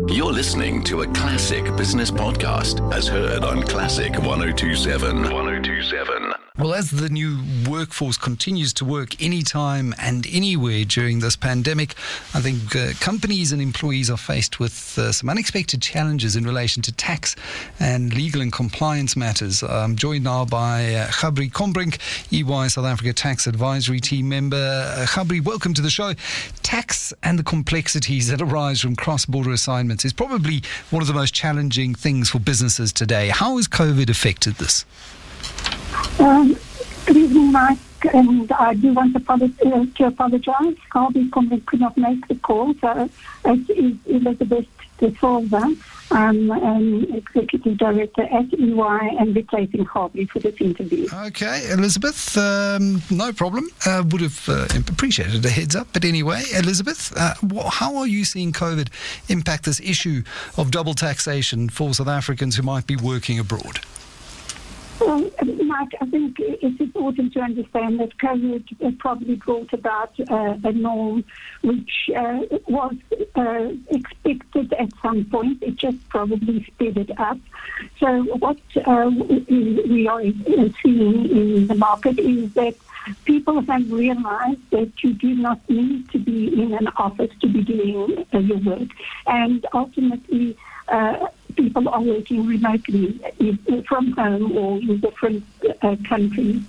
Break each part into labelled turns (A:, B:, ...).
A: You're listening to a classic business podcast as heard on Classic 102.7. 102.7.
B: Well, as the new workforce continues to work anytime and anywhere during this pandemic, I think companies and employees are faced with some unexpected challenges in relation to tax and legal and compliance matters. I'm joined now by Gabri Kombrink, EY South Africa Tax Advisory Team member. Gabri, welcome to the show. Tax and the complexities that arise from cross-border assignments is probably one of the most challenging things for businesses today. How has COVID affected this?
C: Good evening, Mike, and I do want to apologise. Gabri Kombrink could not make the call, so it is Elizabeth De Silva, Executive Director at EY, and replacing Gabri for this interview.
B: Okay, Elizabeth, no problem. Would have appreciated a heads up, but anyway, Elizabeth, how are you seeing COVID impact this issue of double taxation for South Africans who might be working abroad?
C: Well, Mike, I think it's important to understand that COVID probably brought about a norm which was expected at some point. It just probably sped it up. So what we are seeing in the market is that people have realized that you do not need to be in an office to be doing your work. And ultimately, people are working remotely from home or in different countries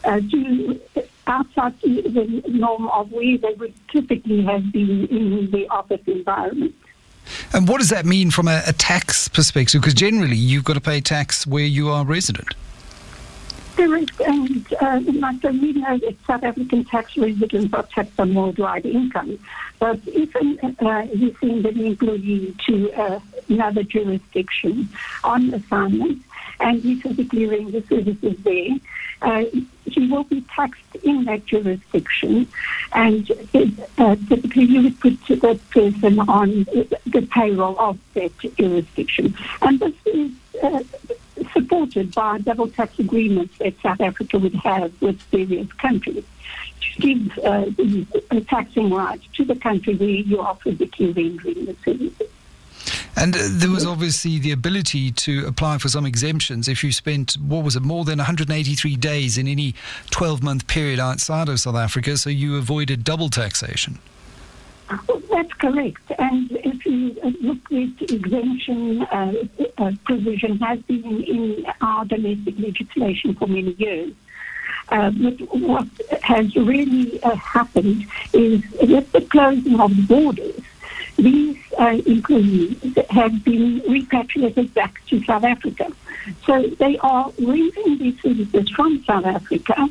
C: outside the norm of where they would typically have been in the office environment.
B: And what does that mean from a tax perspective? Because generally you've got to pay tax where you are resident.
C: Correct, and we know that South African tax residents are taxed on worldwide income. But if you send an employee to another jurisdiction on assignment and he physically renders services there, he will be taxed in that jurisdiction, and typically you would put that person on the payroll of that jurisdiction. And this is supported by double tax agreements that South Africa would have with various countries to give the taxing rights to the country where you are physically rendering the services.
B: And there was obviously the ability to apply for some exemptions if you spent, more than 183 days in any 12-month period outside of South Africa, so you avoided double taxation.
C: That's correct. And if you look at exemption provision has been in our domestic legislation for many years. But what has really happened is with the closing of the borders, these employees have been repatriated back to South Africa. So they are rendering these services from South Africa,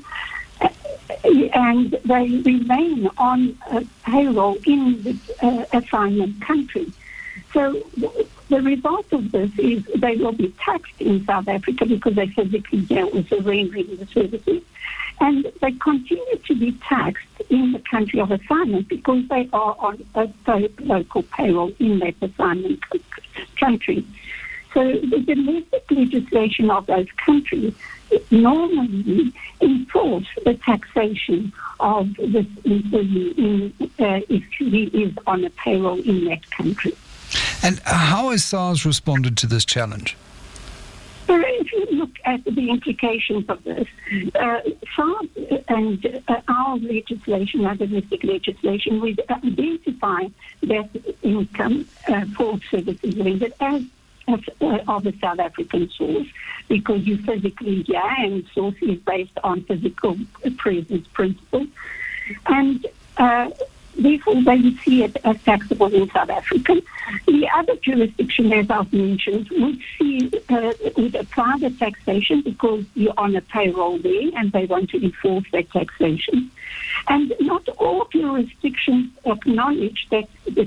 C: and they remain on payroll in the assignment country. So the result of this is they will be taxed in South Africa because they physically deal with the rendering the services, and they continue to be taxed in the country of assignment because they are on a local payroll in that assignment country. So the domestic legislation of those countries normally enforce the taxation of this employee if he is on a payroll in that country.
B: And how has SARS responded to this challenge?
C: So if you look at the implications of this, SARS and our legislation, our domestic legislation, we identify that income for services rendered as of a South African source, because you physically here, and source is based on physical presence principle, and therefore they would see it as taxable in South Africa. The other jurisdiction, as I've mentioned, would apply the taxation because you're on a payroll there and they want to enforce that taxation. And not all jurisdictions acknowledge that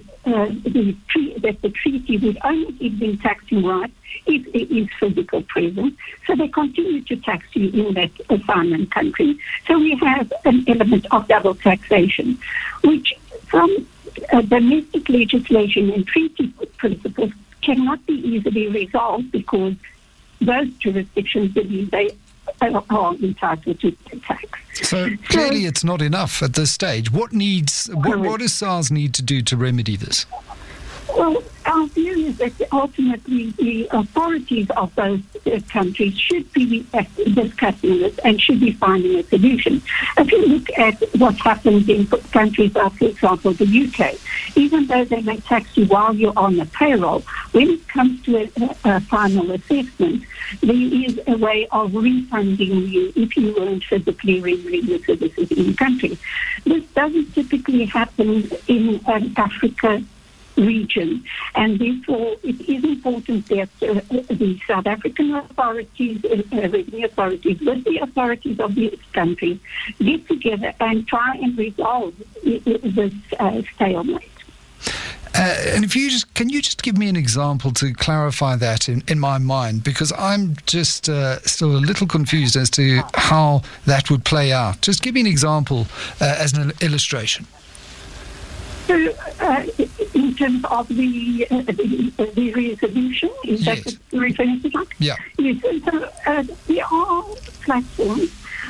C: the treaty would only give them taxing rights if it is physical presence. So they continue to tax you in that assignment country. So we have an element of double taxation, which from domestic legislation and treaty principles cannot be easily resolved because those jurisdictions believe they are entitled to tax.
B: So clearly it's not enough at this stage. What does SARS need to do to remedy this?
C: Well, our view is that ultimately the authorities of those countries should be discussing this and should be finding a solution. If you look at what happens in countries like, for example, the UK, even though they may tax you while you're on the payroll, when it comes to a final assessment, there is a way of refunding you if you weren't physically rendering the services in the country. This doesn't typically happen in Africa region, and therefore it is important that the South African authorities, revenue authorities, with the authorities of these countries get together and try and resolve this stalemate.
B: And can you just give me an example to clarify that in my mind, because I'm just still a little confused as to how that would play out. Just give me an example as an illustration.
C: So, in terms of the resolution, is
B: yes.
C: that what you're referring to?
B: Yeah.
C: Yes. So there are platforms,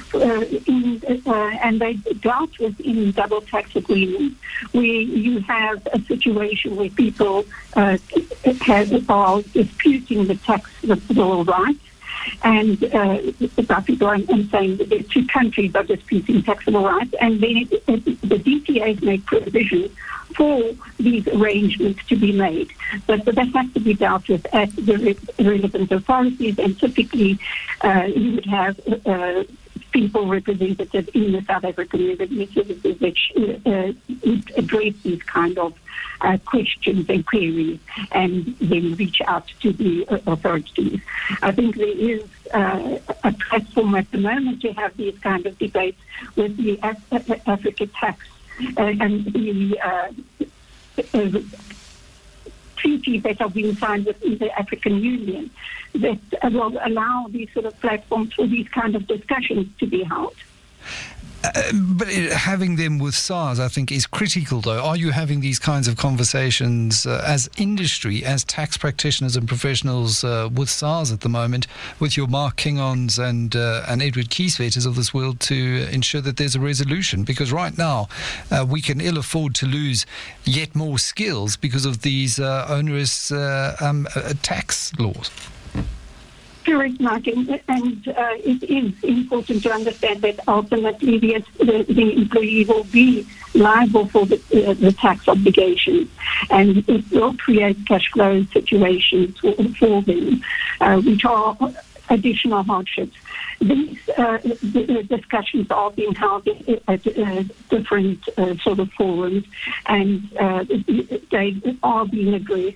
C: and they dealt with in double tax agreements, where you have a situation where people are disputing the taxable rights. And by people, I'm saying that the two countries are disputing taxable rights, and then the DTAs make provisions for these arrangements to be made. But that has to be dealt with at the relevant authorities, and typically you would have people represented in the South African Revenue Services which would address these kind of questions and queries and then reach out to the authorities. I think there is a platform at the moment to have these kind of debates with the Africa Tax and the treaties that have been signed within the African Union that will allow these sort of platforms for these kind of discussions to be held.
B: But having them with SARS, I think, is critical, though. Are you having these kinds of conversations as industry, as tax practitioners and professionals with SARS at the moment, with your Mark Kingons and Edward Kieswetters of this world to ensure that there's a resolution? Because right now we can ill afford to lose yet more skills because of these onerous tax laws.
C: Correct, Martin, and it is important to understand that ultimately the employee will be liable for the tax obligations, and it will create cash flow situations for them, which are additional hardships. These discussions are being held at different sort of forums, and they are being addressed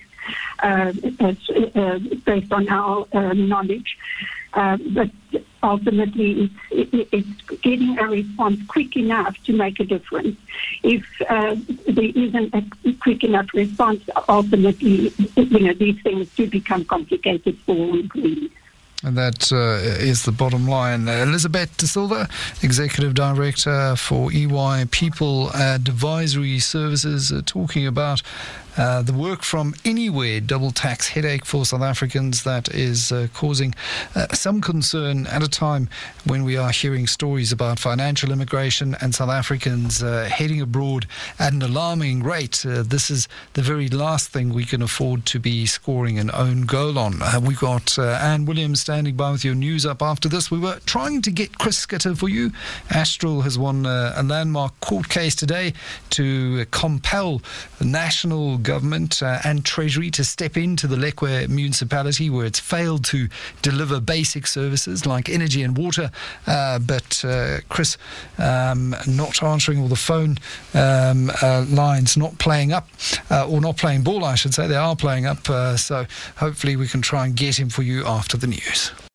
C: based on our knowledge. But ultimately, it's getting a response quick enough to make a difference. If there isn't a quick enough response, ultimately, these things do become complicated for employees.
B: And that is the bottom line. Elizabeth De Silva, Executive Director for EY People Advisory Services, talking about the work from anywhere double tax headache for South Africans that is causing some concern at a time when we are hearing stories about financial immigration and South Africans heading abroad at an alarming rate. This is the very last thing we can afford to be scoring an own goal on. We've got Anne Williams standing by with your news up after this. We were trying to get Chris Schutte for you. Astral has won a landmark court case today to compel the national government and Treasury to step into the Lekwe municipality where it's failed to deliver basic services like energy and water. But Chris not answering all the phone lines, not playing up, or not playing ball, I should say. They are playing up, so hopefully we can try and get him for you after the news.